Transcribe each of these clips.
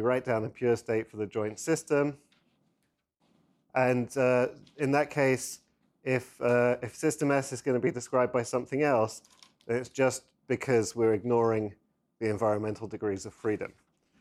write down a pure state for the joint system. And in that case, if system S is going to be described by something else, then it's just because we're ignoring the environmental degrees of freedom.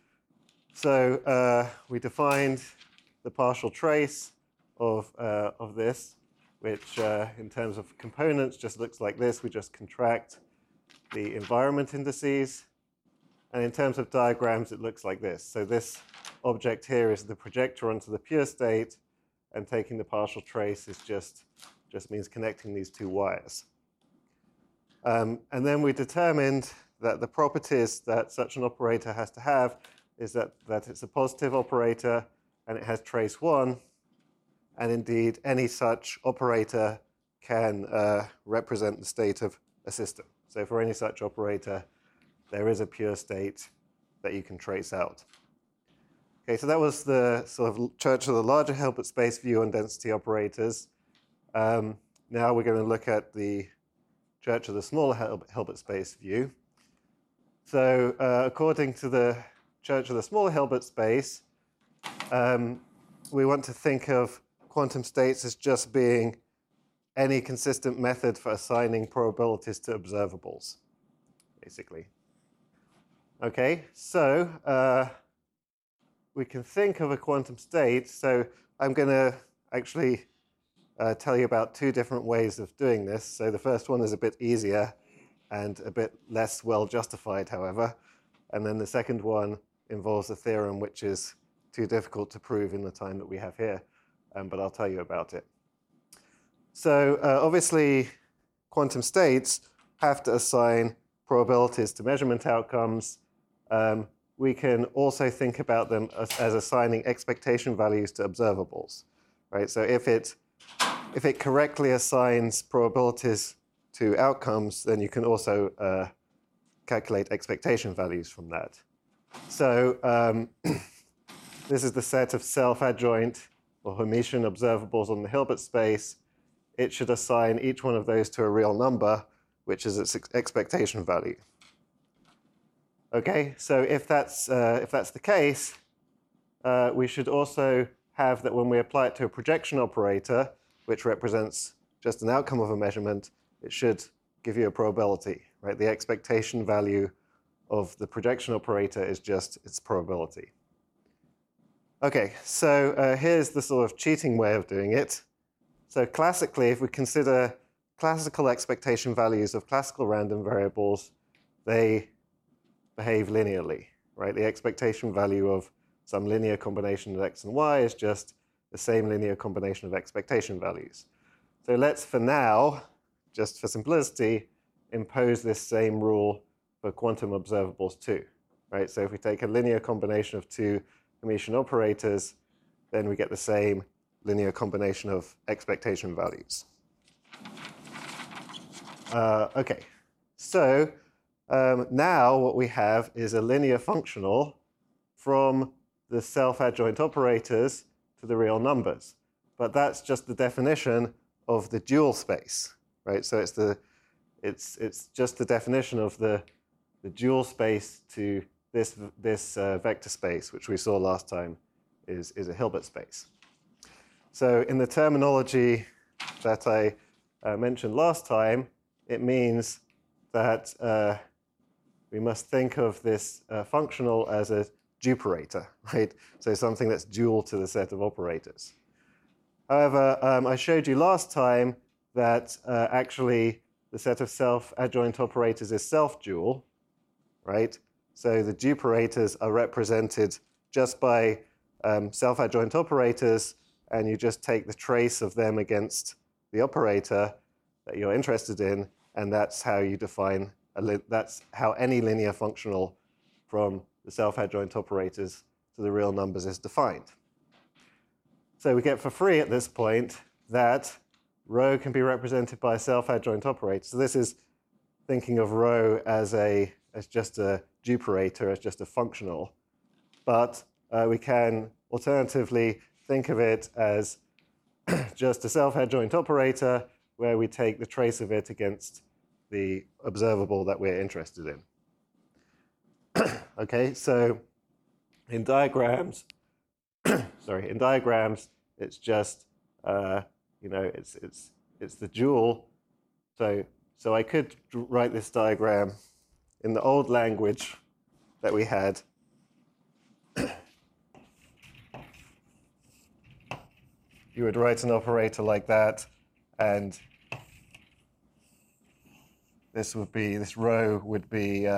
So we defined the partial trace of this, which in terms of components just looks like this. We just contract the environment indices. And in terms of diagrams, it looks like this. So this object here is the projector onto the pure state, and taking the partial trace is just means connecting these two wires. And then we determined that the properties that such an operator has to have is that it's a positive operator and it has trace 1. And indeed, any such operator can represent the state of a system. So for any such operator, there is a pure state that you can trace out. Okay, so that was the sort of church of the larger Hilbert space view on density operators. Now we're going to look at the church of the smaller Hilbert space view. So according to the church of the smaller Hilbert space, we want to think of quantum states as just being any consistent method for assigning probabilities to observables, basically. Okay, so we can think of a quantum state. So I'm going to actually tell you about two different ways of doing this. So the first one is a bit easier and a bit less well justified, however. And then the second one involves a theorem which is too difficult to prove in the time that we have here, but I'll tell you about it. So obviously, quantum states have to assign probabilities to measurement outcomes. We can also think about them as assigning expectation values to observables, right? So if it correctly assigns probabilities to outcomes, then you can also calculate expectation values from that. So this is the set of self-adjoint or Hermitian observables on the Hilbert space. It should assign each one of those to a real number, which is its expectation value. Okay, so if that's the case, we should also have that when we apply it to a projection operator, which represents just an outcome of a measurement, it should give you a probability, right? The expectation value of the projection operator is just its probability. Okay, so here's the sort of cheating way of doing it. So classically, if we consider classical expectation values of classical random variables, they behave linearly, right? The expectation value of some linear combination of x and y is just the same linear combination of expectation values. So let's, for now, just for simplicity, impose this same rule for quantum observables too, right? So if we take a linear combination of two Hermitian operators, then we get the same linear combination of expectation values. Okay, so now what we have is a linear functional from the self-adjoint operators to the real numbers. But that's just the definition of the dual space, right? So it's just the definition of the dual space to this vector space, which we saw last time is a Hilbert space. So in the terminology that I mentioned last time, it means that we must think of this functional as a duperator, right? So something that's dual to the set of operators. However, I showed you last time that actually the set of self-adjoint operators is self-dual, right? So the duperators are represented just by self-adjoint operators, and you just take the trace of them against the operator that you're interested in, and that's how you define, that's how any linear functional from the self-adjoint operators to the real numbers is defined. So we get for free at this point that rho can be represented by a self-adjoint operator. So this is thinking of rho as just a duperator, as just a functional. But we can alternatively think of it as just a self-adjoint operator where we take the trace of it against the observable that we're interested in. Okay, so In diagrams, sorry, in diagrams, it's just, it's the dual. So I could write this diagram in the old language that we had. You would write an operator like that, and this row would be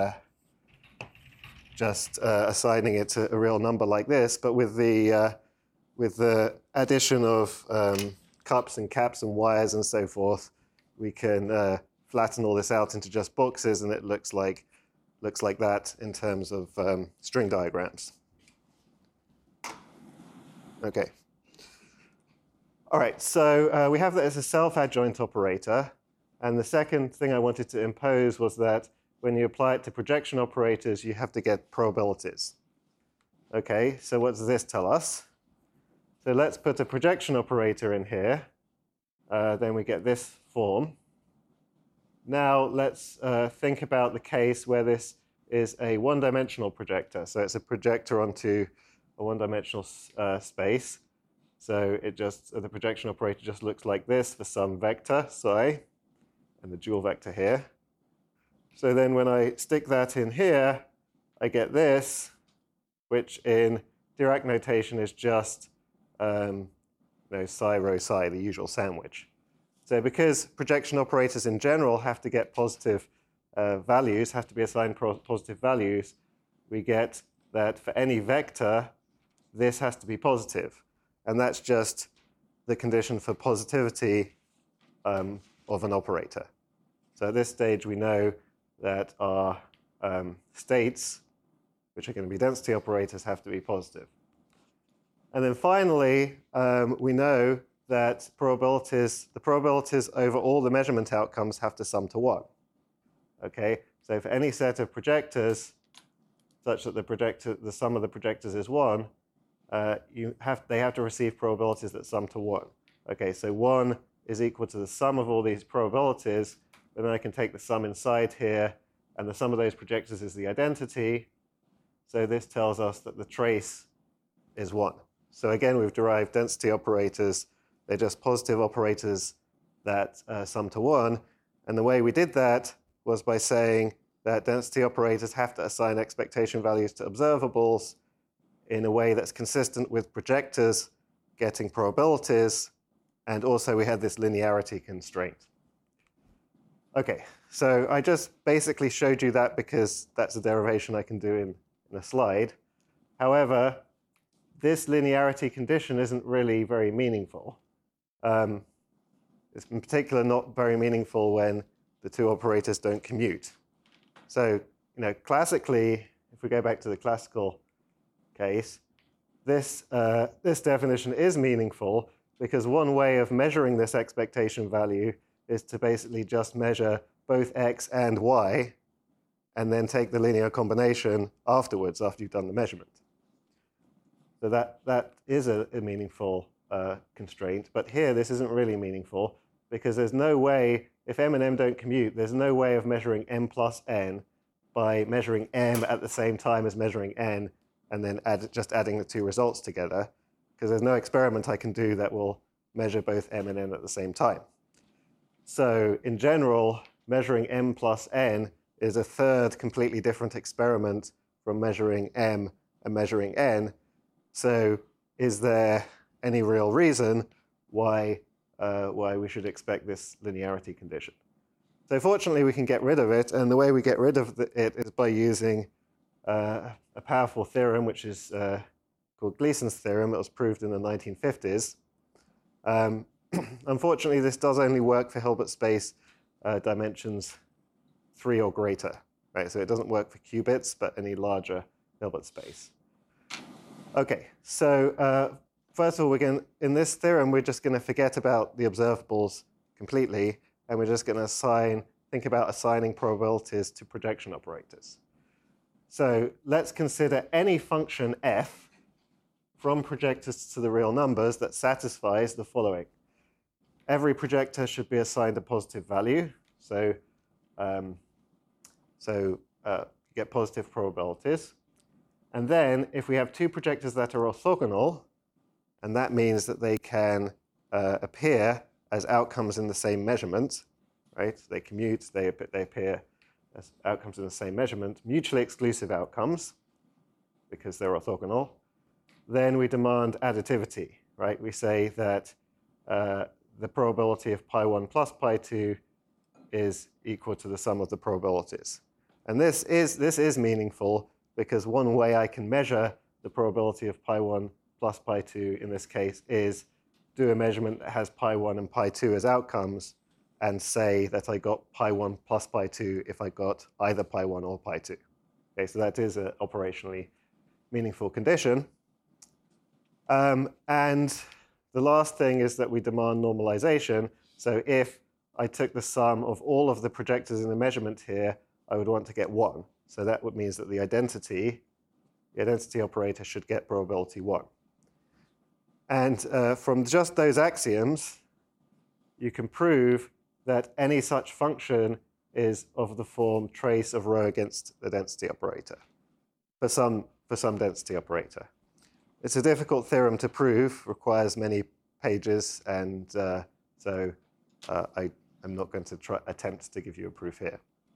just assigning it to a real number like this, but with the addition of cups and caps and wires and so forth, we can flatten all this out into just boxes, and it looks like that in terms of string diagrams. Okay. All right, so we have that as a self-adjoint operator. And the second thing I wanted to impose was that when you apply it to projection operators, you have to get probabilities. Okay, so what does this tell us? So let's put a projection operator in here. Then we get this form. Now let's think about the case where this is a one-dimensional projector. So it's a projector onto a one-dimensional space. So the projection operator just looks like this for some vector, psi, and the dual vector here. So then when I stick that in here, I get this, which in Dirac notation is just psi rho psi, the usual sandwich. So because projection operators in general have to get positive values, have to be assigned positive values, we get that for any vector, this has to be positive. And that's just the condition for positivity of an operator. So at this stage, we know that our states, which are going to be density operators, have to be positive. And then finally, we know that the probabilities over all the measurement outcomes have to sum to 1. Okay, so for any set of projectors, such that the sum of the projectors is 1, they have to receive probabilities that sum to 1. Okay, so 1 is equal to the sum of all these probabilities, and then I can take the sum inside here, and the sum of those projectors is the identity. So this tells us that the trace is 1. So again, we've derived density operators. They're just positive operators that sum to 1. And the way we did that was by saying that density operators have to assign expectation values to observables in a way that's consistent with projectors getting probabilities, and also we had this linearity constraint. Okay, so I just basically showed you that because that's a derivation I can do in a slide. However, this linearity condition isn't really very meaningful. It's in particular not very meaningful when the two operators don't commute. So, classically, if we go back to the classical case, this definition is meaningful because one way of measuring this expectation value is to basically just measure both x and y and then take the linear combination afterwards after you've done the measurement. So that is a meaningful constraint, but here this isn't really meaningful because there's no way, if m and m don't commute, there's no way of measuring m plus n by measuring m at the same time as measuring n and then just adding the two results together, because there's no experiment I can do that will measure both m and n at the same time. So in general, measuring m plus n is a third completely different experiment from measuring m and measuring n. So is there any real reason why we should expect this linearity condition? So fortunately, we can get rid of it, and the way we get rid of it is by using a powerful theorem, which is called Gleason's theorem. It was proved in the 1950s. Unfortunately, this does only work for Hilbert space dimensions 3 or greater, right? So it doesn't work for qubits, but any larger Hilbert space. Okay, so first of all, in this theorem, we're just going to forget about the observables completely, and we're just going to think about assigning probabilities to projection operators. So let's consider any function f from projectors to the real numbers that satisfies the following. Every projector should be assigned a positive value, so you get positive probabilities. And then if we have two projectors that are orthogonal, and that means that they can appear as outcomes in the same measurement, right? They commute, they appear as outcomes in the same measurement, mutually exclusive outcomes, because they're orthogonal. Then we demand additivity, right? We say that the probability of pi1 plus pi2 is equal to the sum of the probabilities. And this is meaningful because one way I can measure the probability of pi1 plus pi2 in this case is do a measurement that has pi1 and pi2 as outcomes and say that I got pi1 plus pi2 if I got either pi1 or pi2. Okay, so that is an operationally meaningful condition. And the last thing is that we demand normalization. So if I took the sum of all of the projectors in the measurement here, I would want to get 1. So that would mean that the identity operator should get probability 1. And from just those axioms, you can prove that any such function is of the form trace of rho against the density operator for some density operator. It's a difficult theorem to prove, requires many pages, and so I'm not going to attempt to give you a proof here.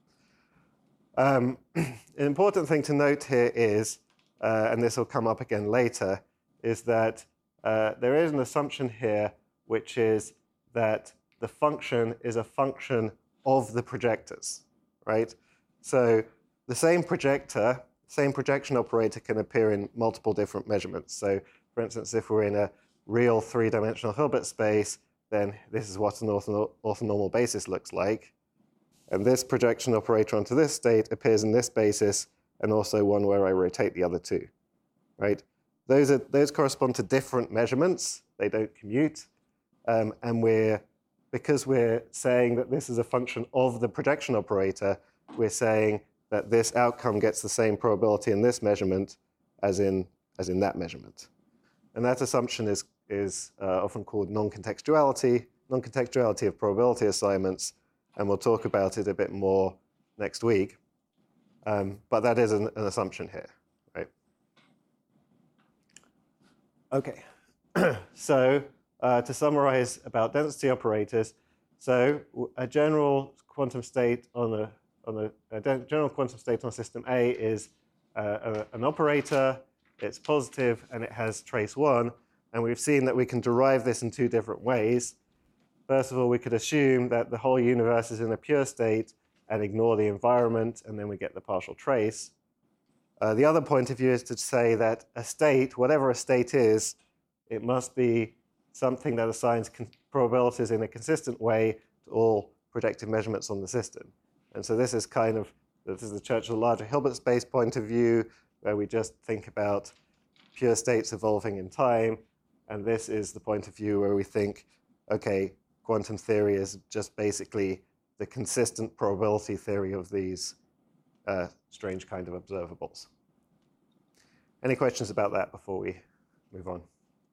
An important thing to note here is, and this will come up again later, is that there is an assumption here, which is that the function is a function of the projectors, right? So the same projection operator can appear in multiple different measurements. So for instance, if we're in a real three-dimensional Hilbert space, then this is what an orthonormal basis looks like. And this projection operator onto this state appears in this basis, and also one where I rotate the other two, right? Those correspond to different measurements. They don't commute. And because we're saying that this is a function of the projection operator, we're saying that this outcome gets the same probability in this measurement as in that measurement. And that assumption is often called non-contextuality of probability assignments, and we'll talk about it a bit more next week. But that is an assumption here, right? Okay, so to summarize about density operators, so a general quantum state on general quantum state on system A is an operator, it's positive, and it has trace 1. And we've seen that we can derive this in two different ways. First of all, we could assume that the whole universe is in a pure state and ignore the environment, and then we get the partial trace. The other point of view is to say that a state, whatever a state is, it must be something that assigns probabilities in a consistent way to all projective measurements on the system. And so this is the Churchill larger Hilbert space point of view, where we just think about pure states evolving in time. And this is the point of view where we think, okay, quantum theory is just basically the consistent probability theory of these strange kind of observables. Any questions about that before we move on?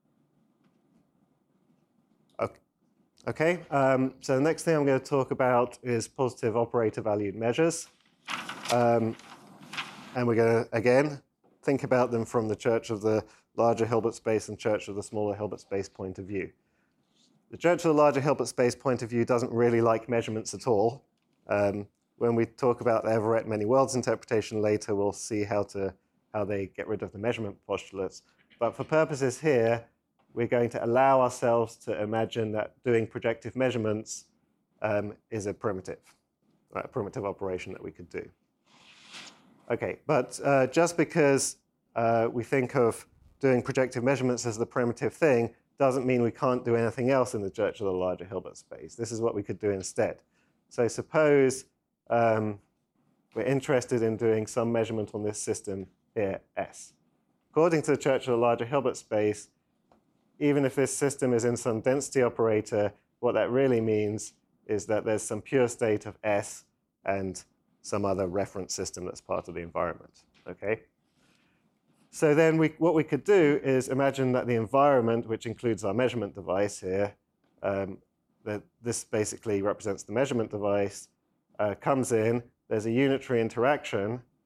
Okay, so the next thing I'm going to talk about is positive operator valued measures. And we're going to, again, think about them from the Church of the larger Hilbert space and Church of the smaller Hilbert space point of view. The Church of the larger Hilbert space point of view doesn't really like measurements at all. When we talk about the Everett many worlds interpretation later, we'll see how they get rid of the measurement postulates. But for purposes here, we're going to allow ourselves to imagine that doing projective measurements is a primitive operation that we could do. Okay, but just because we think of doing projective measurements as the primitive thing doesn't mean we can't do anything else in the Church of the larger Hilbert space. This is what we could do instead. So suppose we're interested in doing some measurement on this system here, S. According to the Church of the larger Hilbert space, even if this system is in some density operator, what that really means is that there's some pure state of S and some other reference system that's part of the environment, okay? So then what we could do is imagine that the environment, which includes our measurement device here, that this basically represents the measurement device, comes in, there's a unitary interaction,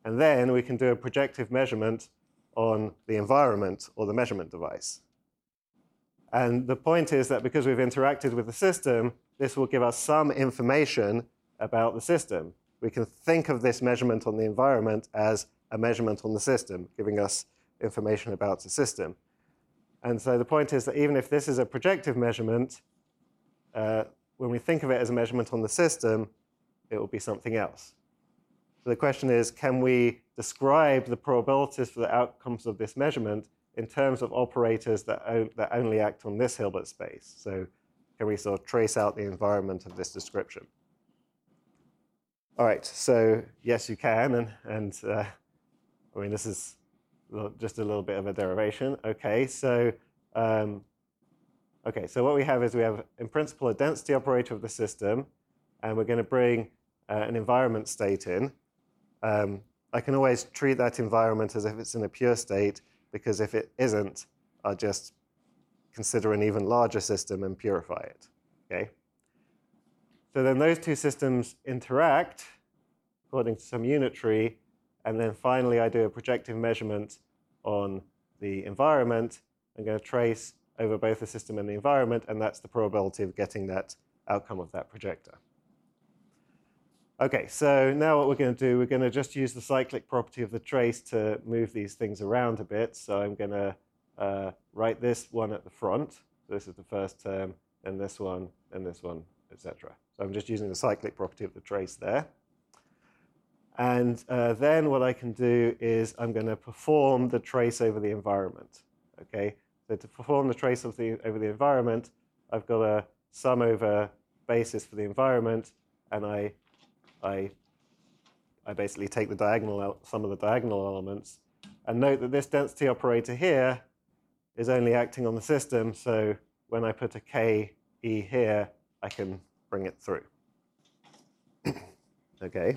And then we can do a projective measurement on the environment or the measurement device. And the point is that because we've interacted with the system, this will give us some information about the system. We can think of this measurement on the environment as a measurement on the system, giving us information about the system. And so the point is that even if this is a projective measurement, when we think of it as a measurement on the system, it will be something else. So the question is, can we describe the probabilities for the outcomes of this measurement in terms of operators that only act on this Hilbert space? So can we sort of trace out the environment of this description? All right, so yes, you can. And I mean, this is just a little bit of a derivation. Okay, so what we have is we have, in principle, a density operator of the system, and we're going to bring an environment state in. I can always treat that environment as if it's in a pure state, because if it isn't, I'll just consider an even larger system and purify it. Okay. So then those two systems interact according to some unitary, and then finally I do a projective measurement on the environment. I'm going to trace over both the system and the environment, and that's the probability of getting that outcome of that projector. Okay, so now what we're going to do, we're going to just use the cyclic property of the trace to move these things around a bit. So I'm going to write this one at the front. So this is the first term, and this one, etc. So I'm just using the cyclic property of the trace there. And then what I can do is I'm going to perform the trace over the environment. Okay, so to perform the trace over the environment, I've got a sum over basis for the environment, and I basically take the sum of the diagonal elements, and note that this density operator here is only acting on the system, so when I put a KE here, I can bring it through. Okay.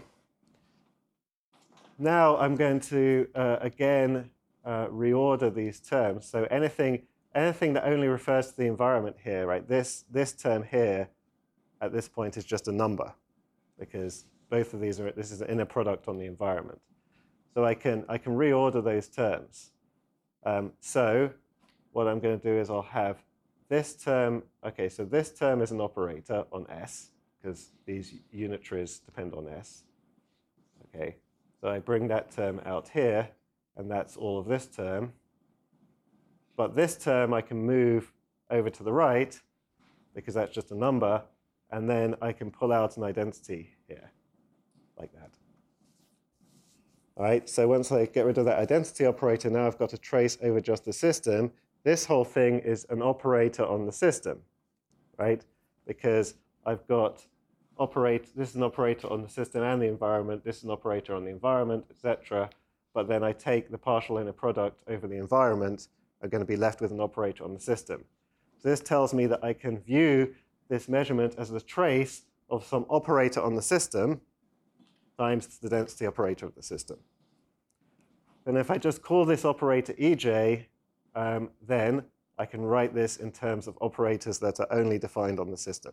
Now I'm going to, again, reorder these terms. So anything that only refers to the environment here, right? This term here, at this point, is just a number, because both of these this is an inner product on the environment. So I can reorder those terms. So what I'm going to do is I'll have this term. Okay, so this term is an operator on S, because these unitaries depend on S. Okay, so I bring that term out here, and that's all of this term. But this term I can move over to the right, because that's just a number, and then I can pull out an identity here, like that. All right, so once I get rid of that identity operator, now I've got a trace over just the system. This whole thing is an operator on the system, right? Because I've got this is an operator on the system and the environment, this is an operator on the environment, etc. But then I take the partial inner product over the environment, I'm going to be left with an operator on the system. So this tells me that I can view this measurement as the trace of some operator on the system times the density operator of the system. And if I just call this operator EJ, then I can write this in terms of operators that are only defined on the system.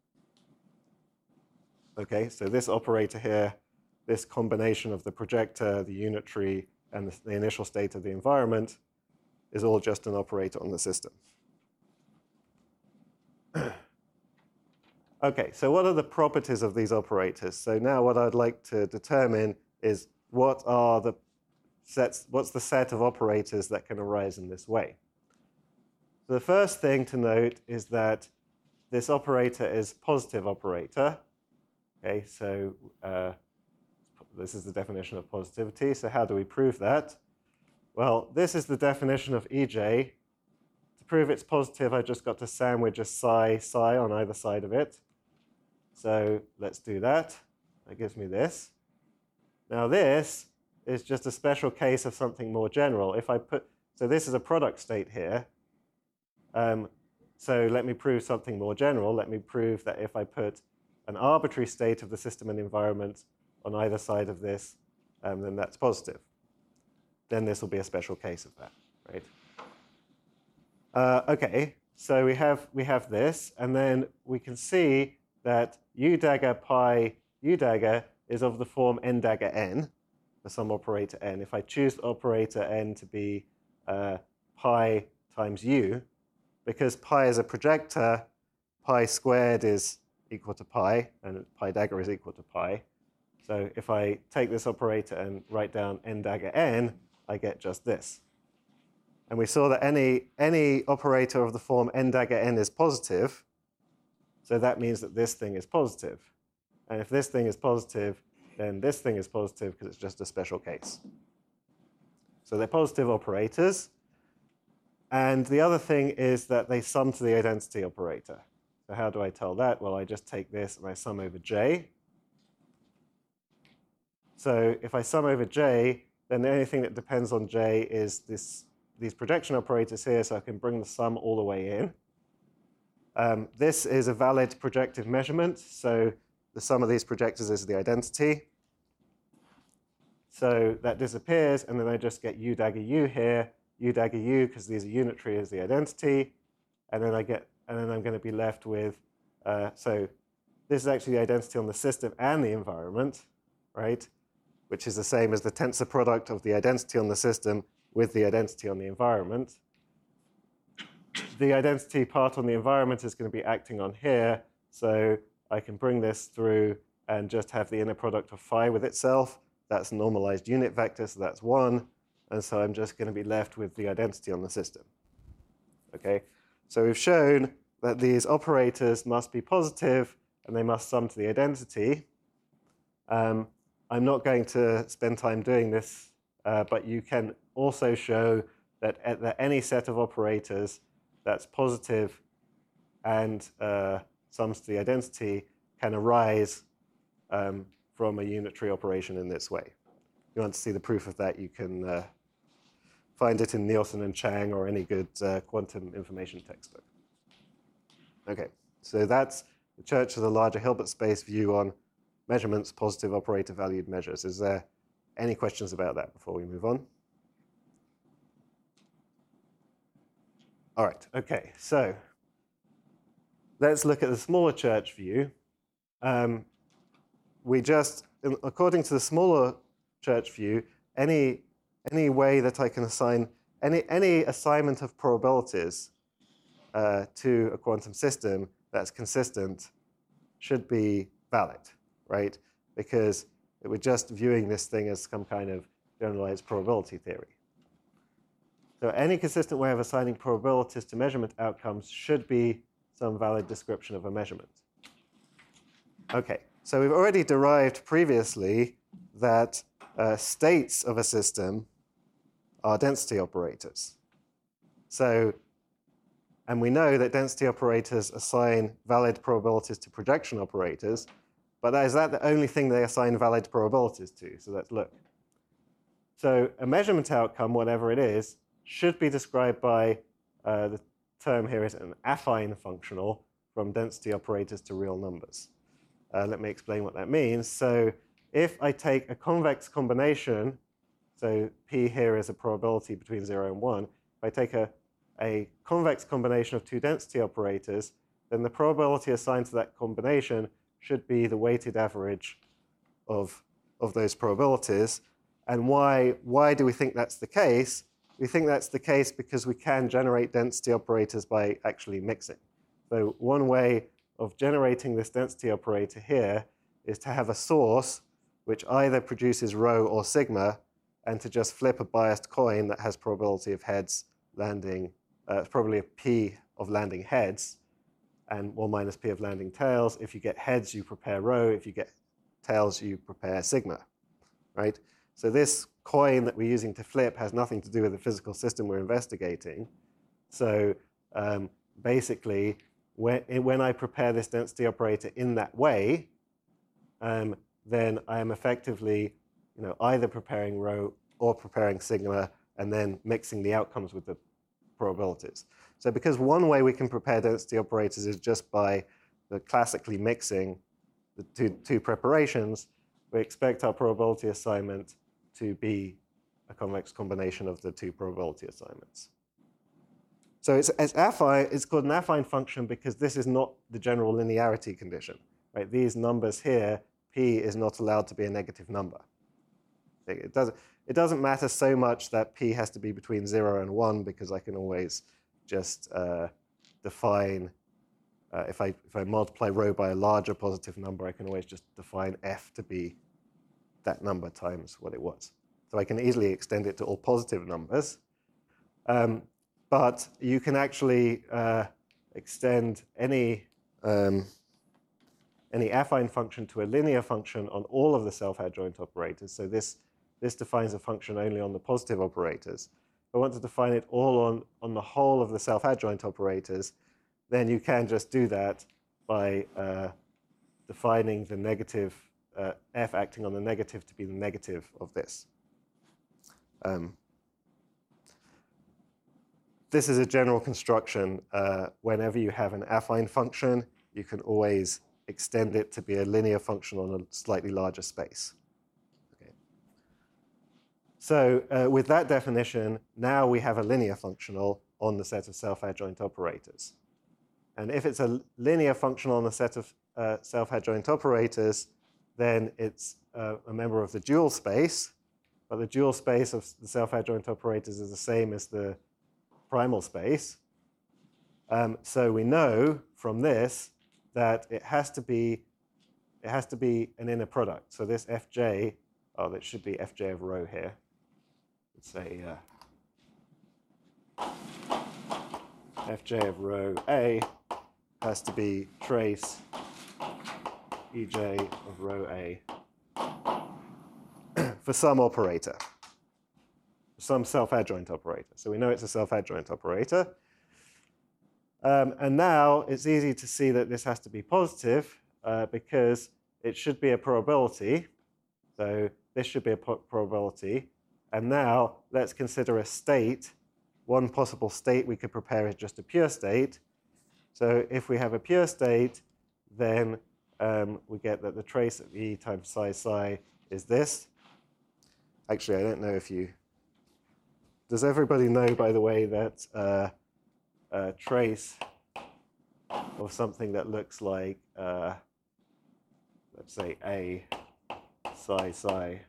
Okay, so this operator here, this combination of the projector, the unitary, and the initial state of the environment is all just an operator on the system. Okay, so what are the properties of these operators? So now what I'd like to determine is what's the set of operators that can arise in this way. So the first thing to note is that this operator is positive operator. Okay, so this is the definition of positivity. So how do we prove that? Well, this is the definition of EJ. To prove it's positive, I just got to sandwich a psi on either side of it. So let's do that. That gives me this. Now this is just a special case of something more general. So this is a product state here. So let me prove something more general. Let me prove that if I put an arbitrary state of the system and environment on either side of this, then that's positive. Then this will be a special case of that, right? Okay, so we have this, and then we can see that U dagger pi U dagger is of the form n dagger n. for some operator n. If I choose operator n to be pi times u, because pi is a projector, pi squared is equal to pi, and pi dagger is equal to pi. So if I take this operator and write down n dagger n, I get just this. And we saw that any operator of the form n dagger n is positive, so that means that this thing is positive. And if this thing is positive, then this thing is positive because it's just a special case. So they're positive operators. And the other thing is that they sum to the identity operator. So how do I tell that? Well, I just take this and I sum over j. So if I sum over j, then the only thing that depends on j is these projection operators here, so I can bring the sum all the way in. This is a valid projective measurement, so the sum of these projectors is the identity. So that disappears, and then I just get u dagger u here, u dagger u, because these are unitary, is the identity, and then I'm going to be left with, so this is actually the identity on the system and the environment, right? Which is the same as the tensor product of the identity on the system with the identity on the environment. The identity part on the environment is going to be acting on here, so I can bring this through and just have the inner product of phi with itself. That's a normalized unit vector, so that's 1. And so I'm just going to be left with the identity on the system. Okay, so we've shown that these operators must be positive and they must sum to the identity. I'm not going to spend time doing this, but you can also show that any set of operators that's positive and sums to the identity can arise from a unitary operation in this way. If you want to see the proof of that, you can find it in Nielsen and Chang or any good quantum information textbook. Okay, so that's the Church of the larger Hilbert space view on measurements, positive operator valued measures. Is there any questions about that before we move on? All right, okay, so let's look at the smaller church view. According to the smaller church view, any way that I can assign, any assignment of probabilities to a quantum system that's consistent should be valid, right? Because we're just viewing this thing as some kind of generalized probability theory. So any consistent way of assigning probabilities to measurement outcomes should be some valid description of a measurement. Okay, so we've already derived previously that states of a system are density operators. So, and we know that density operators assign valid probabilities to projection operators, but is that the only thing they assign valid probabilities to? So let's look. So a measurement outcome, whatever it is, should be described by the term here is an affine functional from density operators to real numbers. Let me explain what that means. So if I take a convex combination, so P here is a probability between 0 and 1, if I take a convex combination of two density operators, then the probability assigned to that combination should be the weighted average of those probabilities. And why do we think that's the case? We think that's the case because we can generate density operators by actually mixing. So one way of generating this density operator here is to have a source which either produces rho or sigma, and to just flip a biased coin that has probability of heads landing, probably a p of landing heads, and 1 minus p of landing tails. If you get heads, you prepare rho. If you get tails, you prepare sigma, right? So this coin that we're using to flip has nothing to do with the physical system we're investigating. So basically, when I prepare this density operator in that way, then I am effectively either preparing rho or preparing sigma, and then mixing the outcomes with the probabilities. So because one way we can prepare density operators is just by classically mixing the two preparations, we expect our probability assignment to be a convex combination of the two probability assignments. So it's called an affine function because this is not the general linearity condition, right? These numbers here, p is not allowed to be a negative number. It doesn't matter so much that p has to be between 0 and 1, because I can always just define, if I multiply rho by a larger positive number, I can always just define f to be that number times what it was. So I can easily extend it to all positive numbers. But you can actually extend any affine function to a linear function on all of the self-adjoint operators. So this defines a function only on the positive operators. If I want to define it all on the whole of the self-adjoint operators, then you can just do that by defining the negative, f acting on the negative to be the negative of this. This is a general construction. Whenever you have an affine function, you can always extend it to be a linear function on a slightly larger space. Okay. So with that definition, now we have a linear functional on the set of self-adjoint operators. And if it's a linear functional on the set of self-adjoint operators, then it's a member of the dual space. But the dual space of the self-adjoint operators is the same as the primal space. So we know from this that it has to be an inner product. So this fj, that should be fj of rho here. Let's say fj of rho a has to be trace ej of rho a for some operator, some self-adjoint operator. So we know it's a self-adjoint operator. And now it's easy to see that this has to be positive because it should be a probability. So this should be a probability. And now let's consider a state. One possible state we could prepare is just a pure state. So if we have a pure state, then we get that the trace of E times psi psi is this. Actually, I don't know if you... Does everybody know, by the way, that a trace of something that looks like, let's say, A psi psi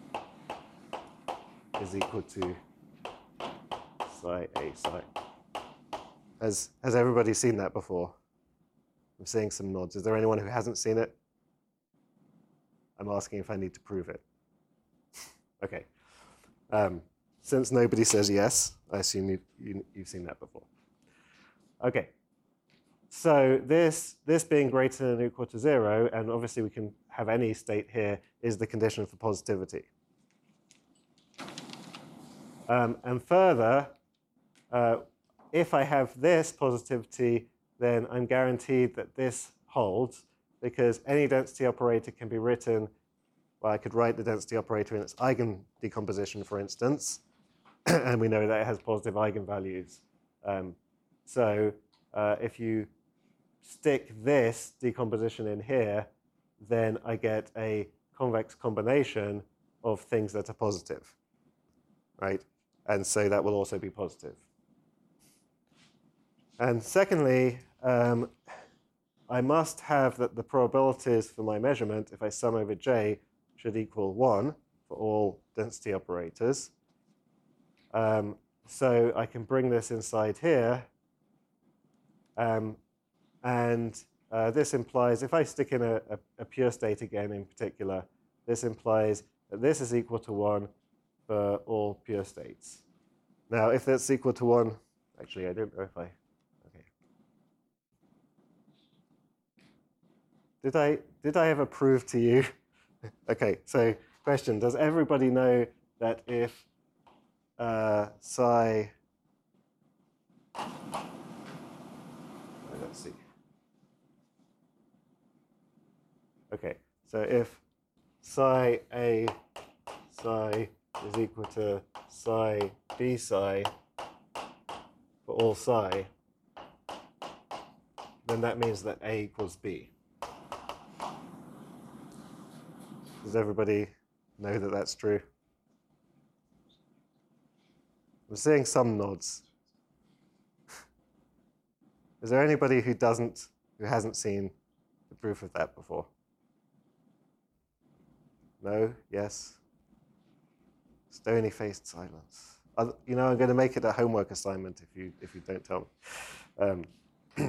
is equal to psi A psi? Has everybody seen that before? I'm seeing some nods. Is there anyone who hasn't seen it? I'm asking if I need to prove it. Okay. Since nobody says yes, I assume you've seen that before. Okay. So this being greater than or equal to 0, and obviously we can have any state here, is the condition for positivity. And further, if I have this positivity, then I'm guaranteed that this holds, because any density operator can be written, well, I could write the density operator in its eigen decomposition, for instance, and we know that it has positive eigenvalues. So if you stick this decomposition in here, then I get a convex combination of things that are positive, right? And so that will also be positive. And secondly, I must have that the probabilities for my measurement, if I sum over j, should equal 1 for all density operators. So I can bring this inside here. This implies, if I stick in a pure state again in particular, this implies that this is equal to 1 for all pure states. Now, if that's equal to 1, actually, I don't know if okay. Did I ever prove to you? Okay, so question, does everybody know that if psi, let's see. Okay, so if psi A psi is equal to psi B psi for all psi, then that means that A equals B. Does everybody know that that's true? I'm seeing some nods. Is there anybody who hasn't seen the proof of that before? No? Yes? Stony-faced silence. You know, I'm going to make it a homework assignment if you don't tell me.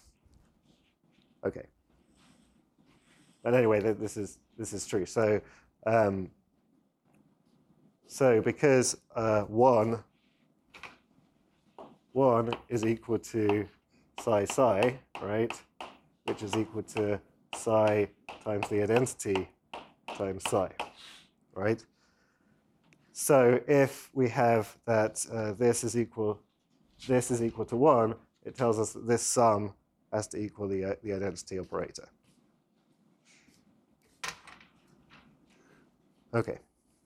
Okay. But anyway, this is true. So because 1 is equal to psi, right, which is equal to psi times the identity times psi, right? So if we have that this is equal to 1, it tells us that this sum has to equal the identity operator. Okay.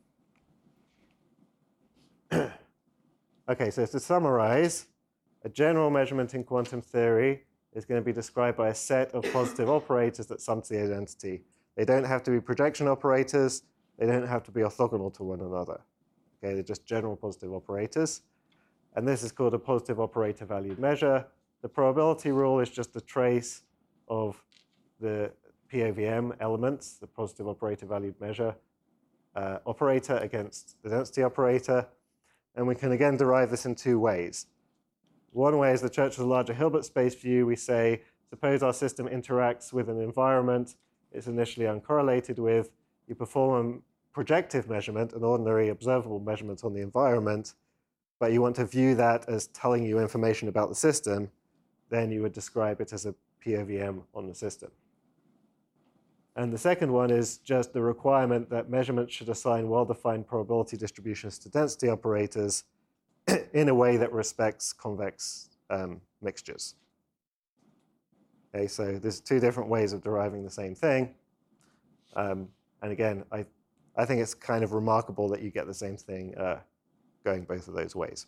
Okay, so to summarize, a general measurement in quantum theory is going to be described by a set of positive operators that sum to the identity. They don't have to be projection operators. They don't have to be orthogonal to one another. Okay, they're just general positive operators. And this is called a positive operator valued measure. The probability rule is just the trace of the POVM elements, the positive operator valued measure operator against the density operator. And we can again derive this in two ways. One way is the Church's larger Hilbert space view. We say, suppose our system interacts with an environment it's initially uncorrelated with. You perform a projective measurement, an ordinary observable measurement on the environment, but you want to view that as telling you information about the system, then you would describe it as a POVM on the system. And the second one is just the requirement that measurements should assign well-defined probability distributions to density operators in a way that respects convex mixtures. Okay, so there's two different ways of deriving the same thing. And again, I think it's kind of remarkable that you get the same thing going both of those ways.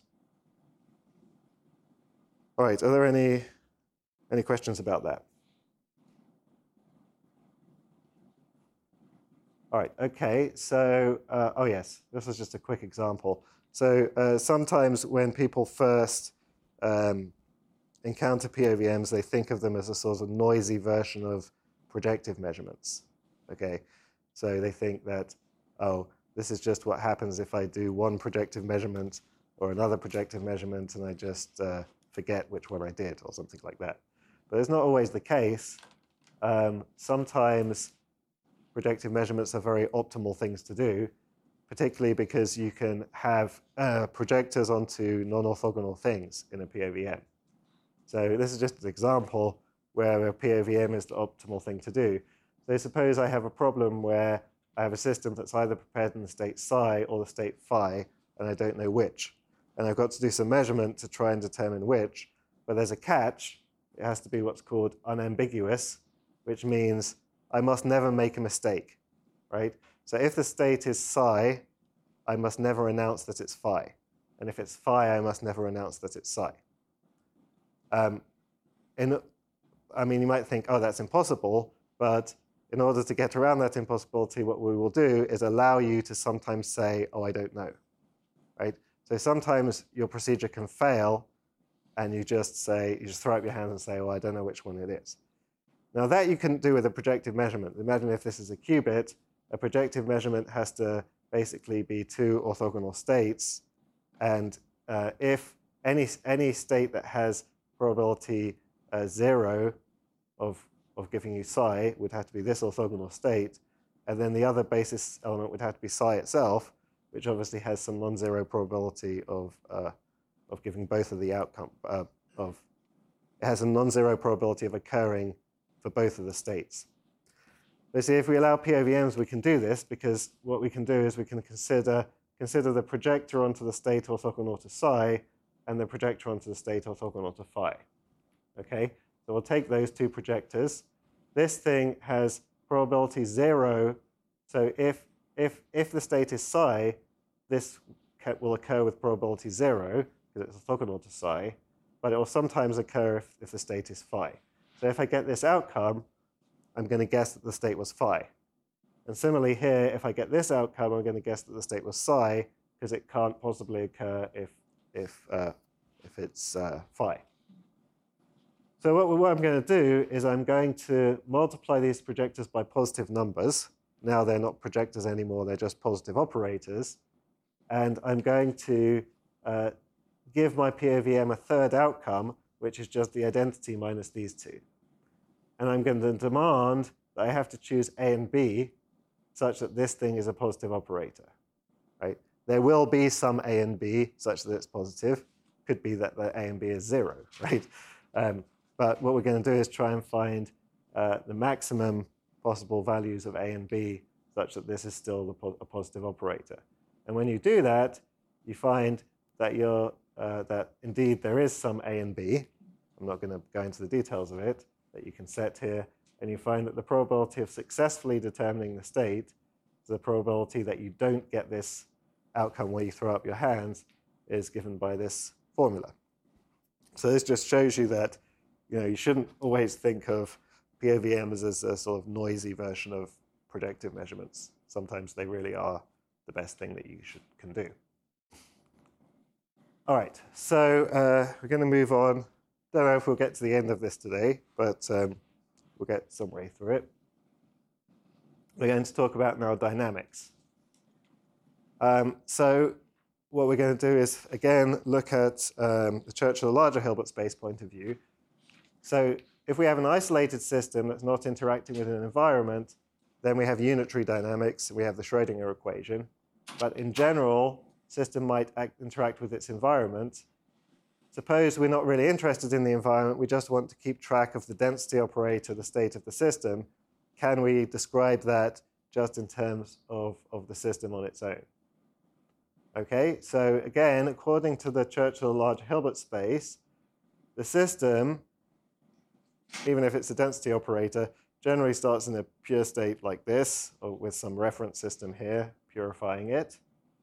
All right, are there any questions about that? All right, okay, so, oh yes, this is just a quick example. So sometimes when people first encounter POVMs, they think of them as a sort of noisy version of projective measurements, okay? So they think that, oh, this is just what happens if I do one projective measurement or another projective measurement and I just forget which one I did or something like that. But it's not always the case. Sometimes projective measurements are very optimal things to do, particularly because you can have projectors onto non-orthogonal things in a POVM. So this is just an example where a POVM is the optimal thing to do. So suppose I have a problem where I have a system that's either prepared in the state psi or the state phi, and I don't know which. And I've got to do some measurement to try and determine which, but there's a catch. It has to be what's called unambiguous, which means I must never make a mistake, right? So if the state is psi, I must never announce that it's phi. And if it's phi, I must never announce that it's psi. I mean, you might think, oh, that's impossible, but in order to get around that impossibility, what we will do is allow you to sometimes say, oh, I don't know, right? So sometimes your procedure can fail, and you just throw up your hands and say, oh, I don't know which one it is. Now that you can do with a projective measurement. Imagine if this is a qubit, a projective measurement has to basically be two orthogonal states, and if any state that has probability 0 of giving you psi would have to be this orthogonal state, and then the other basis element would have to be psi itself, which obviously has some non-zero probability of giving both of the outcome it has a non-zero probability of occurring for both of the states. So see, if we allow POVMs, we can do this, because what we can do is we can consider the projector onto the state orthogonal to psi and the projector onto the state orthogonal to phi. Okay, so we'll take those two projectors. This thing has probability 0. So if the state is psi, this will occur with probability 0 because it's orthogonal to psi, but it will sometimes occur if the state is phi. So if I get this outcome, I'm going to guess that the state was phi. And similarly here, if I get this outcome, I'm going to guess that the state was psi, because it can't possibly occur if it's phi. So what I'm going to do is I'm going to multiply these projectors by positive numbers. Now they're not projectors anymore, they're just positive operators. and I'm going to give my POVM a third outcome, which is just the identity minus these two. And I'm going to demand that I have to choose A and B such that this thing is a positive operator, right? There will be some A and B such that it's positive. Could be that the A and B is 0, right? But what we're going to do is try and find the maximum possible values of A and B such that this is still a positive operator. And when you do that, you find that that indeed there is some A and B. I'm not going to go into the details of it, that you can set here. And you find that the probability of successfully determining the state is the probability that you don't get this outcome where you throw up your hands is given by this formula. So this just shows you that you shouldn't always think of POVMs as a sort of noisy version of predictive measurements. Sometimes they really are the best thing that you can do. All right, so we're going to move on. Don't know if we'll get to the end of this today, but we'll get some way through it. We're going to talk about now dynamics. So what we're going to do is, again, look at the Churchill larger Hilbert space point of view. So if we have an isolated system that's not interacting with an environment, then we have unitary dynamics. We have the Schrödinger equation. But in general, system might interact with its environment. Suppose we're not really interested in the environment. We just want to keep track of the density operator, the state of the system. Can we describe that just in terms of the system on its own? Okay, so again, according to the Churchill larger Hilbert space, the system, even if it's a density operator, generally starts in a pure state like this, or with some reference system here purifying it.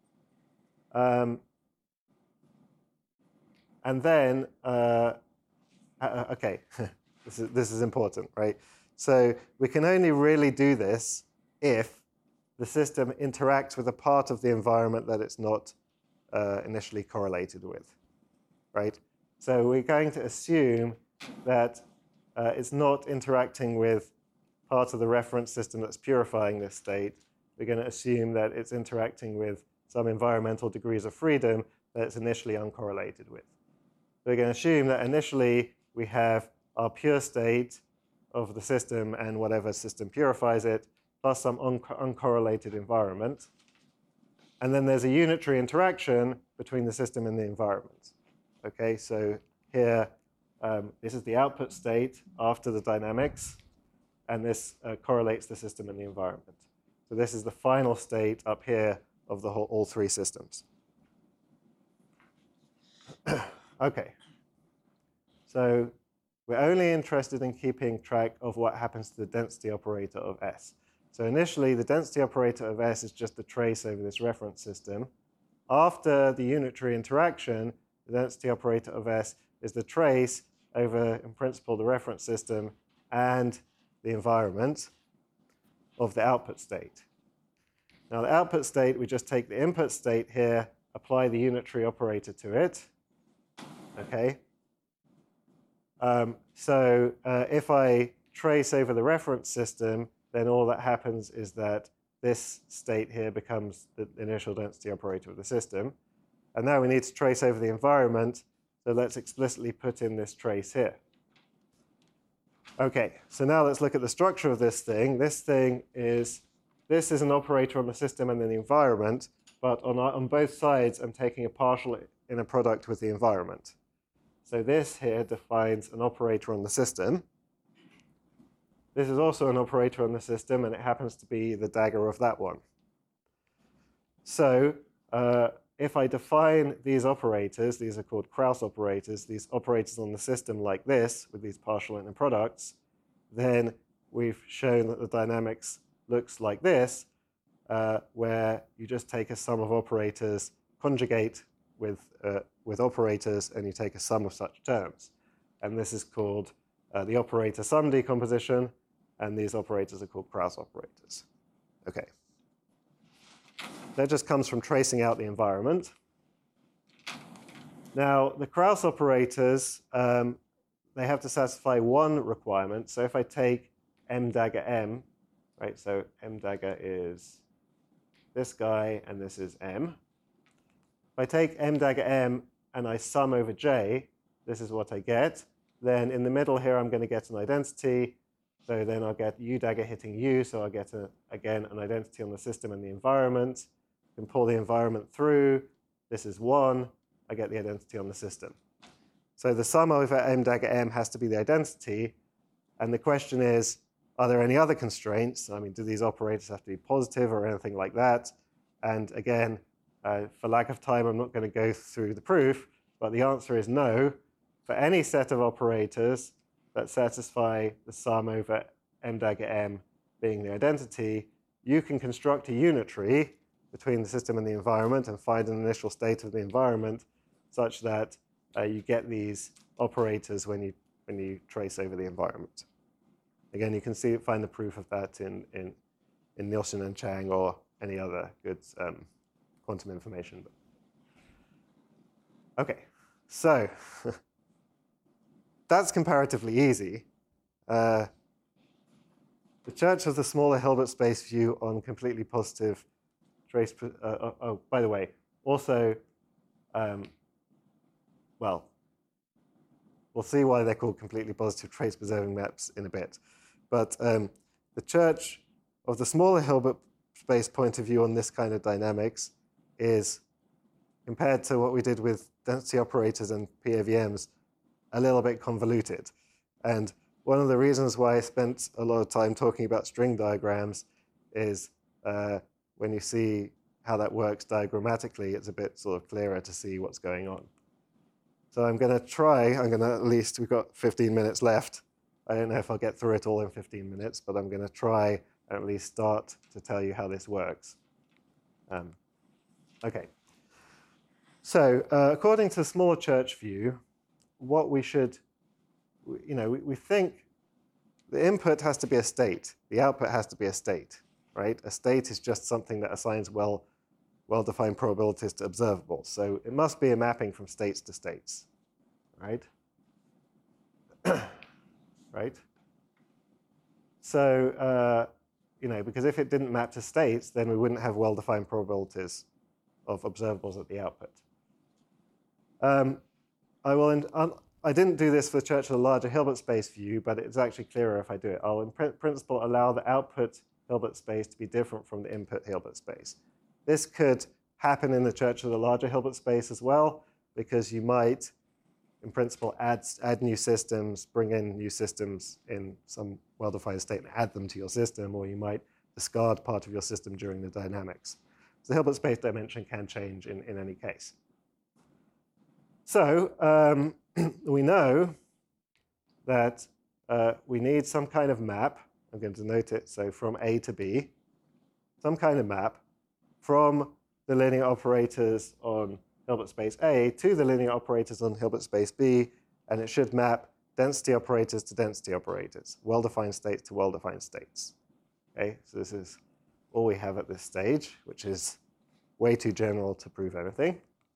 And then, okay, this is important, right? So we can only really do this if the system interacts with a part of the environment that it's not initially correlated with, right? So we're going to assume that it's not interacting with part of the reference system that's purifying this state. We're going to assume that it's interacting with some environmental degrees of freedom that it's initially uncorrelated with. We're going to assume that initially we have our pure state of the system and whatever system purifies it, plus some uncorrelated environment. And then there's a unitary interaction between the system and the environment. Okay, so here, this is the output state after the dynamics, and this correlates the system and the environment. So this is the final state up here of the all three systems. Okay, so we're only interested in keeping track of what happens to the density operator of S. So initially, the density operator of S is just a trace over this reference system. After the unitary interaction, the density operator of S is the trace over, in principle, the reference system and the environment of the output state. Now, the output state, we just take the input state here, apply the unitary operator to it. Okay. If I trace over the reference system, then all that happens is that this state here becomes the initial density operator of the system. And now we need to trace over the environment, so let's explicitly put in this trace here. Okay, so now let's look at the structure of this thing. This is an operator on the system and then the environment, but on both sides, I'm taking a partial inner product with the environment. So this here defines an operator on the system. This is also an operator on the system, and it happens to be the dagger of that one. So if I define these operators, these are called Krauss operators, these operators on the system like this, with these partial inner products, then we've shown that the dynamics looks like this, where you just take a sum of operators, conjugate with operators, and you take a sum of such terms. And this is called the operator sum decomposition, and these operators are called Krauss operators. Okay. That just comes from tracing out the environment. Now, the Krauss operators, they have to satisfy one requirement. So if I take m dagger m, right, so m dagger is this guy, and this is m. if I take m dagger m and I sum over j, this is what I get. Then in the middle here, I'm going to get an identity. So then I'll get u dagger hitting u, so I'll get, again, an identity on the system and the environment. I can pull the environment through. This is 1. I get the identity on the system. So the sum over m dagger m has to be the identity. And the question is, are there any other constraints? I mean, do these operators have to be positive or anything like that? And again, for lack of time, I'm not going to go through the proof, but the answer is no. For any set of operators that satisfy the sum over m dagger m being the identity, you can construct a unitary between the system and the environment and find an initial state of the environment such that you get these operators when you trace over the environment. Again, you can find the proof of that in Nielsen and Chang or any other good quantum information. Okay, so that's comparatively easy. The church of the smaller Hilbert space view on completely positive trace. Oh, by the way, also, well, we'll see why they're called completely positive trace preserving maps in a bit. But the church of the smaller Hilbert space point of view on this kind of dynamics is, compared to what we did with density operators and PAVMs, a little bit convoluted. And one of the reasons why I spent a lot of time talking about string diagrams is when you see how that works diagrammatically, it's a bit sort of clearer to see what's going on. So I'm going to at least, we've got 15 minutes left. I don't know if I'll get through it all in 15 minutes, but I'm going to try and at least start to tell you how this works. Okay. So according to the smaller church view, what we should, we think the input has to be a state. The output has to be a state, right? A state is just something that assigns well-defined probabilities to observables. So it must be a mapping from states to states, right? Right? So, because if it didn't map to states, then we wouldn't have well-defined probabilities of observables at the output. I didn't do this for the church of the larger Hilbert space view, but it's actually clearer if I do it. I'll, in principle, allow the output Hilbert space to be different from the input Hilbert space. This could happen in the church of the larger Hilbert space as well, because you might, in principle, add new systems, bring in new systems in some well-defined state and add them to your system, or you might discard part of your system during the dynamics. So the Hilbert space dimension can change in any case. So we know that we need some kind of map. I'm going to denote it, so from A to B, some kind of map from the linear operators on Hilbert space A to the linear operators on Hilbert space B, and it should map density operators to density operators, well-defined states to well-defined states. Okay, so this is all we have at this stage, which is way too general to prove anything.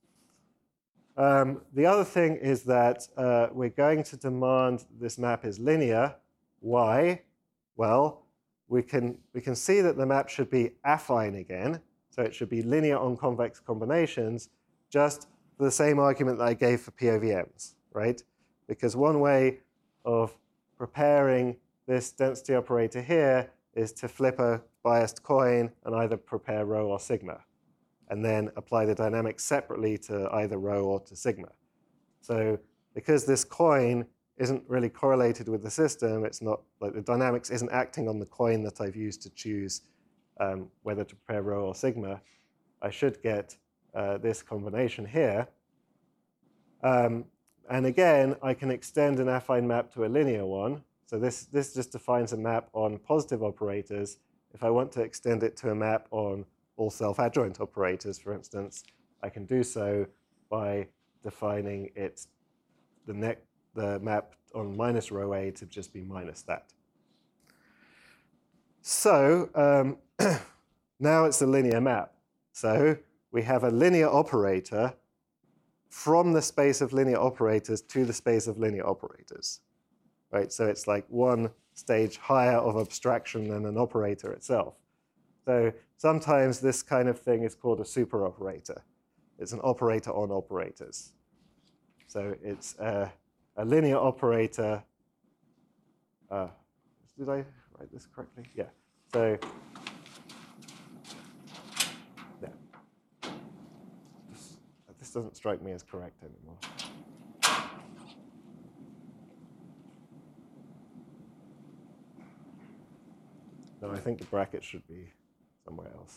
The other thing is that we're going to demand this map is linear. Why? Well, we can see that the map should be affine again, so it should be linear on convex combinations, just for the same argument that I gave for POVMs, right? Because one way of preparing this density operator here is to flip a biased coin and either prepare rho or sigma, and then apply the dynamics separately to either rho or to sigma. So because this coin isn't really correlated with the system, it's not like the dynamics isn't acting on the coin that I've used to choose whether to prepare rho or sigma, I should get this combination here. And again, I can extend an affine map to a linear one. So this just defines a map on positive operators. If I want to extend it to a map on all self-adjoint operators, for instance, I can do so by defining the map on minus rho A to just be minus that. So now it's a linear map. So we have a linear operator from the space of linear operators to the space of linear operators, right? So it's like one stage higher of abstraction than an operator itself. So sometimes this kind of thing is called a super operator. It's an operator on operators. So it's a linear operator. Did I write this correctly? Yeah. So yeah. This doesn't strike me as correct anymore. No, I think the bracket should be somewhere else.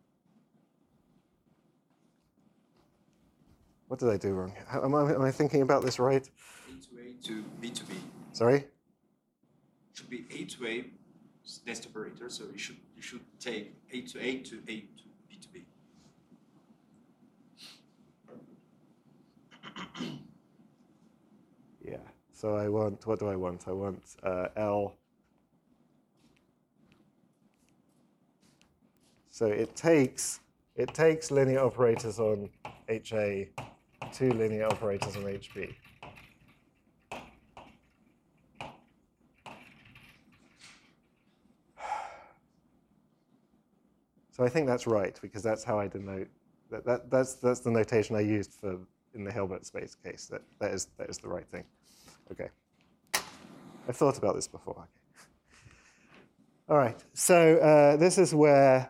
What did I do wrong? Am I thinking about this right? A to A to B to B. Sorry? Should be A to A nest operator, so you should take A to A to B to B. Yeah. So I want, what do I want? I want L. So it takes linear operators on HA to linear operators on HB. So I think that's right, because that's how I denote, that's the notation I used for in the Hilbert space case. That is the right thing. Okay. I've thought about this before. Okay. All right. So this is where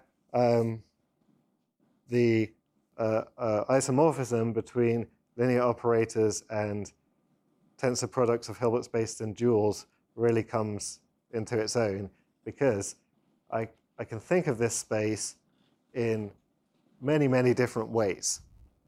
the isomorphism between linear operators and tensor products of Hilbert space and duals really comes into its own, because I can think of this space in many, many different ways.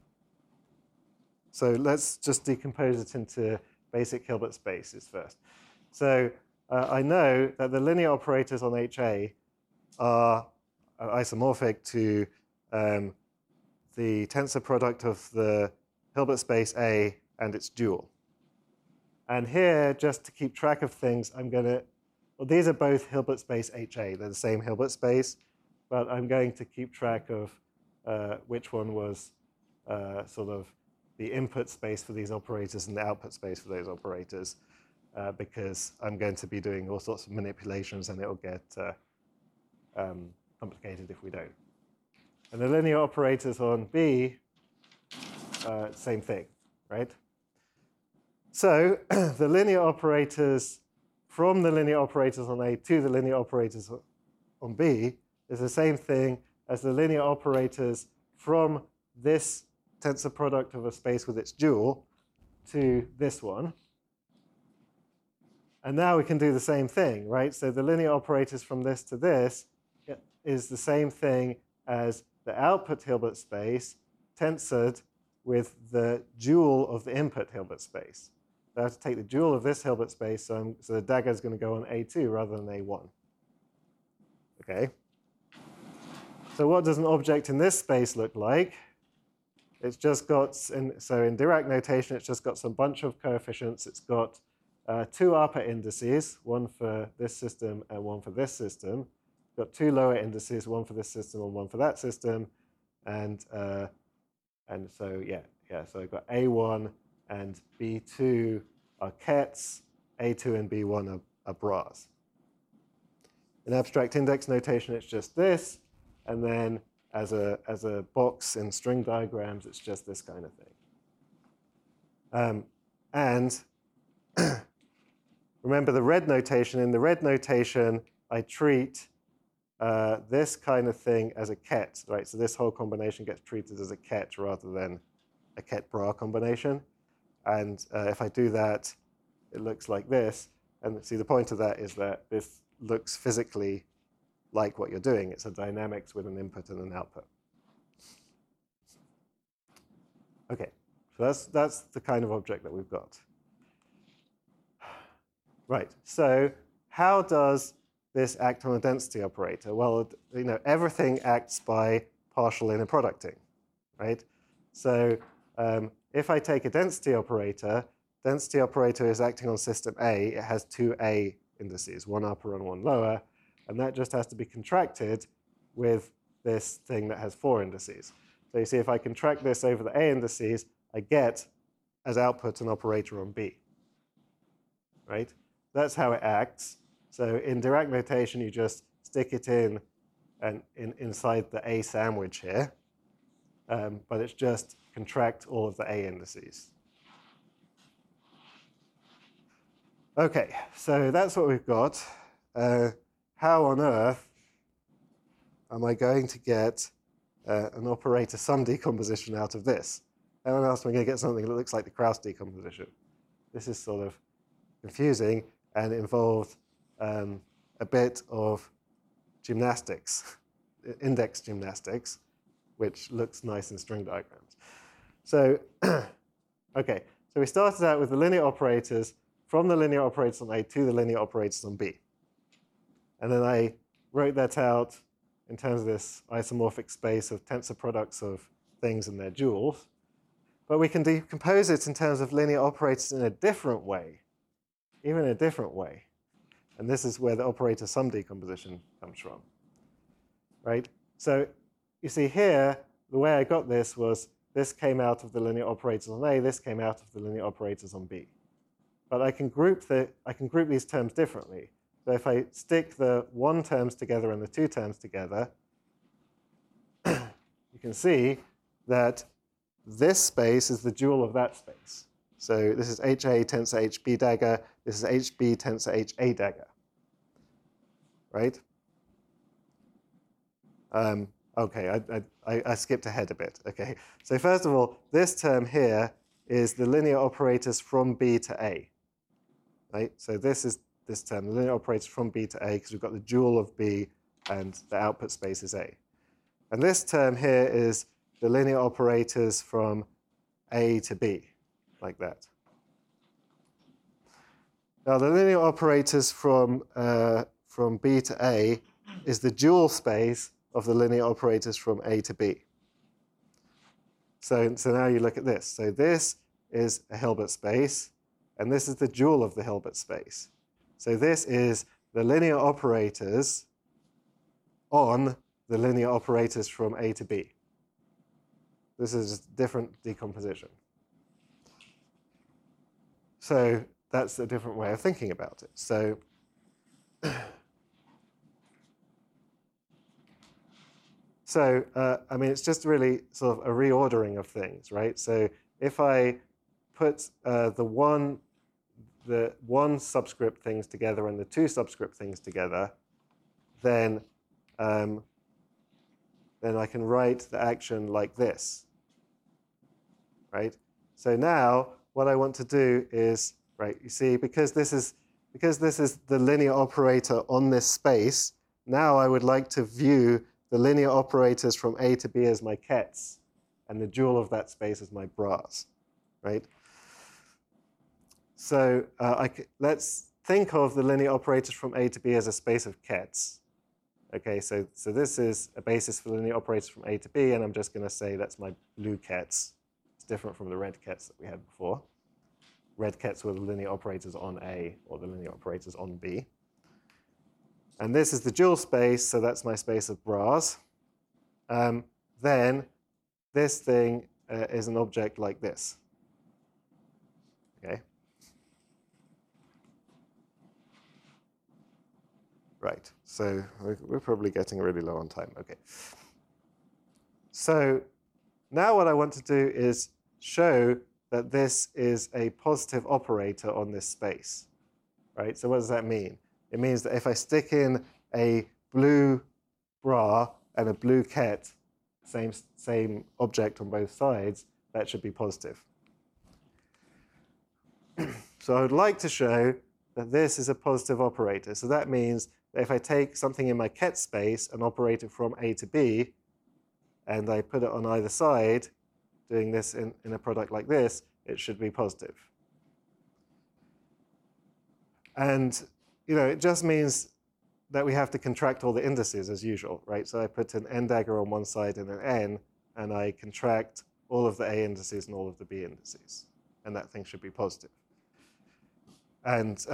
So let's just decompose it into basic Hilbert spaces first. So I know that the linear operators on HA are isomorphic to the tensor product of the Hilbert space A and its dual. And here, just to keep track of things, I'm going to, well, these are both Hilbert space HA. They're the same Hilbert space, but I'm going to keep track of which one was sort of the input space for these operators and the output space for those operators, because I'm going to be doing all sorts of manipulations and it'll get complicated if we don't. And the linear operators on B, same thing, right? So the linear operators from the linear operators on A to the linear operators on B is the same thing as the linear operators from this tensor product of a space with its dual to this one. And now we can do the same thing, right? So the linear operators from this to this is the same thing as the output Hilbert space tensored with the dual of the input Hilbert space. So I have to take the dual of this Hilbert space, so the dagger is going to go on A2 rather than A1. Okay. So what does an object in this space look like? It's just got, so in Dirac notation, it's just got some bunch of coefficients. It's got two upper indices, one for this system and one for this system. It's got two lower indices, one for this system and one for that system. And so, so I've got A1 and B2 are kets, A2 and B1 are bras. In abstract index notation, it's just this. And then as a box in string diagrams, it's just this kind of thing. And remember the red notation. In the red notation, I treat this kind of thing as a ket, right? So this whole combination gets treated as a ket rather than a ket-bra combination. And if I do that, it looks like this. And see, the point of that is that this looks physically like what you're doing. It's a dynamics with an input and an output. Okay, so that's the kind of object that we've got. Right, so how does this act on a density operator? Well, everything acts by partial inner producting, right? So if I take a density operator is acting on system A. It has two A indices, one upper and one lower, and that just has to be contracted with this thing that has four indices. So you see, if I contract this over the A indices, I get as output an operator on B, right? That's how it acts. So in Dirac notation, you just stick it in and inside the A sandwich here, but it's just contract all of the A indices. Okay, so that's what we've got. How on earth am I going to get an operator sum decomposition out of this? How on earth am I going to get something that looks like the Krauss decomposition? This is sort of confusing and involved a bit of gymnastics, index gymnastics, which looks nice in string diagrams. So, okay, so we started out with the linear operators from the linear operators on A to the linear operators on B. And then I wrote that out in terms of this isomorphic space of tensor products of things and their duals. But we can decompose it in terms of linear operators in a different way, even a different way. And this is where the operator sum decomposition comes from, right? So you see here, the way I got this was this came out of the linear operators on A, this came out of the linear operators on B. But I can group these terms differently. So if I stick the 1 terms together and the 2 terms together, you can see that this space is the dual of that space. So this is HA tensor HB dagger. This is HB tensor HA dagger, right? Okay, I skipped ahead a bit. Okay, so first of all, this term here is the linear operators from B to A, right? So this is this term, the linear operators from B to A, because we've got the dual of B and the output space is A. And this term here is the linear operators from A to B, like that. Now the linear operators from B to A is the dual space of the linear operators from A to B. So now you look at this. So this is a Hilbert space, and this is the dual of the Hilbert space. So this is the linear operators on the linear operators from A to B. This is a different decomposition. So that's a different way of thinking about it. So I mean, it's just really sort of a reordering of things, right? So if I put the one subscript things together and the 2 subscript things together, then I can write the action like this, right? So now what I want to do is, right, you see, because this is the linear operator on this space, now I would like to view the linear operators from A to B as my kets, and the dual of that space as my bras, right? So let's think of the linear operators from A to B as a space of kets. Okay, so this is a basis for linear operators from A to B, and I'm just going to say that's my blue kets. It's different from the red kets that we had before. Red kets were the linear operators on A, or the linear operators on B. And this is the dual space, so that's my space of bras. Then this thing is an object like this. Okay. Right, so we're probably getting really low on time. Okay. So now what I want to do is show that this is a positive operator on this space, right? So what does that mean? It means that if I stick in a blue bra and a blue ket, same object on both sides, that should be positive. So I would like to show that this is a positive operator. So that means that if I take something in my ket space and operate it from A to B, and I put it on either side, doing this in a product like this, it should be positive. And it just means that we have to contract all the indices as usual, right? So I put an n dagger on one side and an n, and I contract all of the A indices and all of the B indices. And that thing should be positive. And,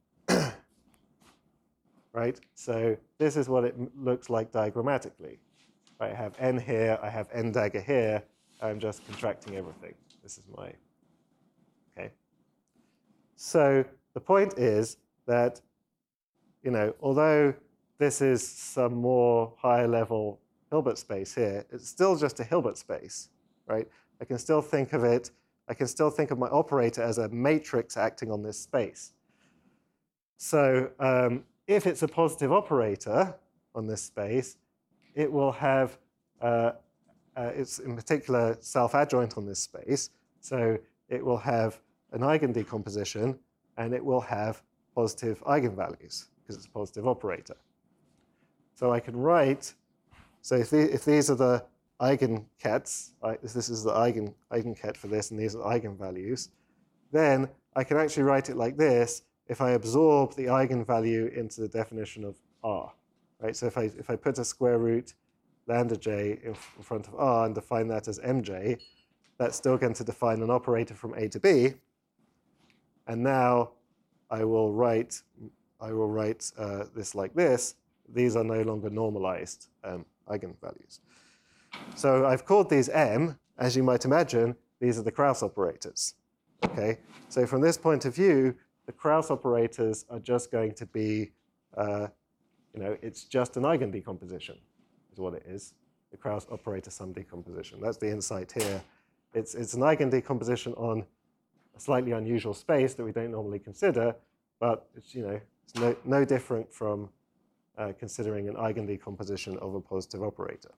right? So this is what it looks like diagrammatically. I have n here, I have n dagger here, I'm just contracting everything. This is my, okay? So the point is that, although this is some more higher level Hilbert space here, it's still just a Hilbert space, right? I can still think of it, I can still think of my operator as a matrix acting on this space. So if it's a positive operator on this space, it will have, it's in particular self-adjoint on this space. So it will have an eigendecomposition, and it will have positive eigenvalues, because it's a positive operator. So I can write, so if these are the eigenkets, this is the eigenket for this, and these are eigenvalues, then I can actually write it like this if I absorb the eigenvalue into the definition of R. Right? So if I put a square root lambda j in front of R and define that as mj, that's still going to define an operator from A to B. And now I will write this like this. These are no longer normalized eigenvalues. So I've called these M. As you might imagine, these are the Krauss operators. Okay? So from this point of view, the Krauss operators are just going to be, it's just an eigendecomposition, is what it is. The Krauss operator sum decomposition. That's the insight here. It's an eigendecomposition on a slightly unusual space that we don't normally consider, but it's no different from considering an eigendecomposition of a positive operator.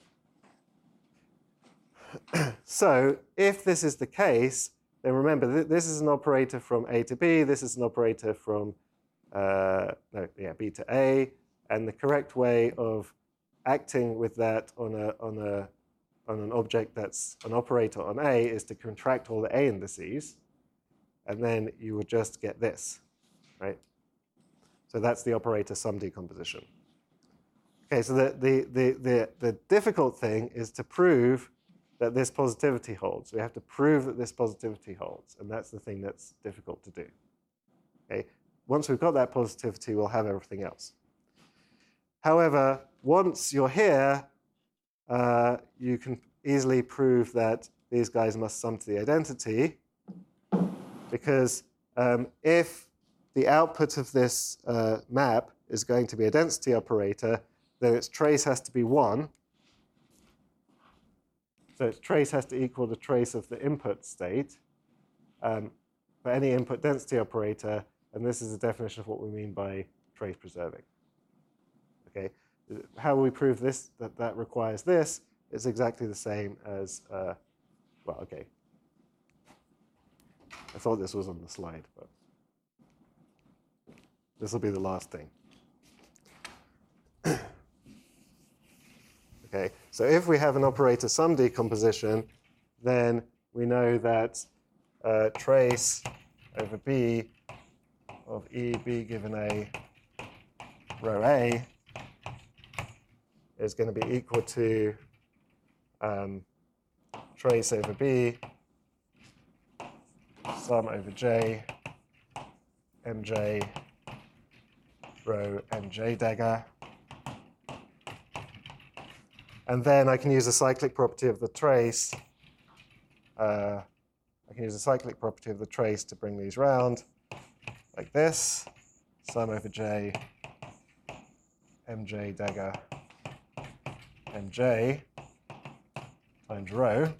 So if this is the case, then remember this is an operator from A to B. This is an operator from B to A, and the correct way of acting with that on an object that's an operator on A is to contract all the A indices, and then you would just get this, right? So that's the operator sum decomposition. Okay, so the difficult thing is to prove that this positivity holds. We have to prove that this positivity holds, and that's the thing that's difficult to do. Okay, once we've got that positivity, we'll have everything else. However, once you're here, you can easily prove that these guys must sum to the identity, because if the output of this map is going to be a density operator, then its trace has to be 1. So its trace has to equal the trace of the input state for any input density operator, and this is the definition of what we mean by trace preserving. Okay, how will we prove this? That requires this. It's exactly the same as, well, okay. I thought this was on the slide, but this will be the last thing. Okay, so if we have an operator sum decomposition, then we know that trace over B of EB given A rho A is going to be equal to trace over B sum over J MJ rho MJ dagger. And then I can use the cyclic property of the trace. I can use the cyclic property of the trace to bring these round, like this. Sum over J, MJ dagger, MJ times rho.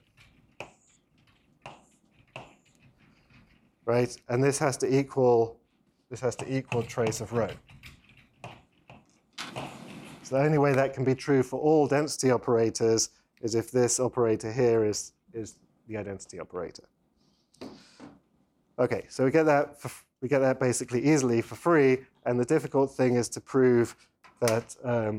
Right, and this has to equal trace of rho. So the only way that can be true for all density operators is if this operator here is the identity operator. Okay, so we get that basically easily for free, and the difficult thing is to prove that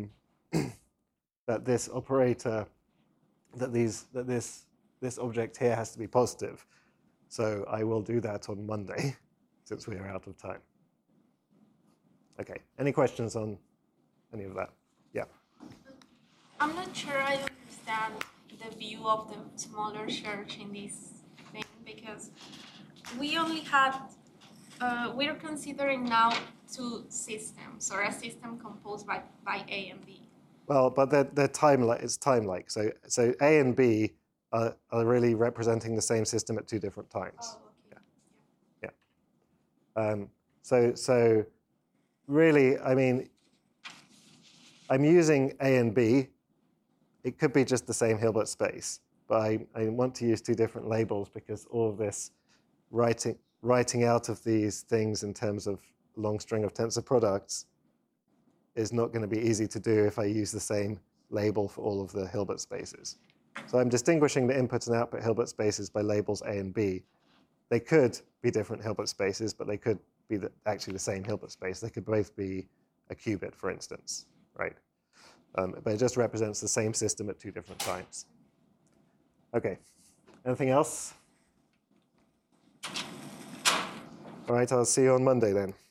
that this operator, that this object here has to be positive. So I will do that on Monday, since we are out of time. Okay, any questions on any of that? Yeah. I'm not sure I understand the view of the smaller church in this thing, because we only had, we're considering now 2 systems, or a system composed by A and B. Well, but they're time-like. It's time-like. So A and B are really representing the same system at 2 different times. Oh, okay. Yeah. So really, I mean, I'm using A and B. It could be just the same Hilbert space, but I want to use two different labels because all of this writing out of these things in terms of long string of tensor products is not going to be easy to do if I use the same label for all of the Hilbert spaces. So I'm distinguishing the input and output Hilbert spaces by labels A and B. They could be different Hilbert spaces, but they could be actually the same Hilbert space. They could both be a qubit, for instance, right? But it just represents the same system at two different times. Okay, anything else? All right, I'll see you on Monday then.